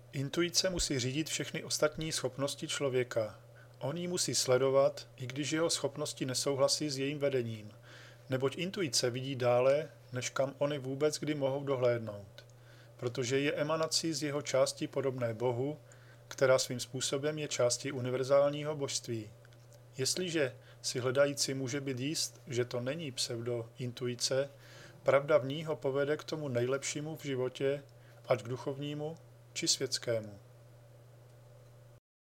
Intuice musí řídit všechny ostatní schopnosti člověka. On ji musí sledovat, i když jeho schopnosti nesouhlasí s jejím vedením, neboť intuice vidí dále, než kam oni vůbec kdy mohou dohlédnout, protože je emanací z jeho části podobné Bohu, která svým způsobem je částí univerzálního božství. Jestliže si hledající může být jist, že to není pseudo-intuice, pravda v ní ho povede k tomu nejlepšímu v životě, ať k duchovnímu či světskému.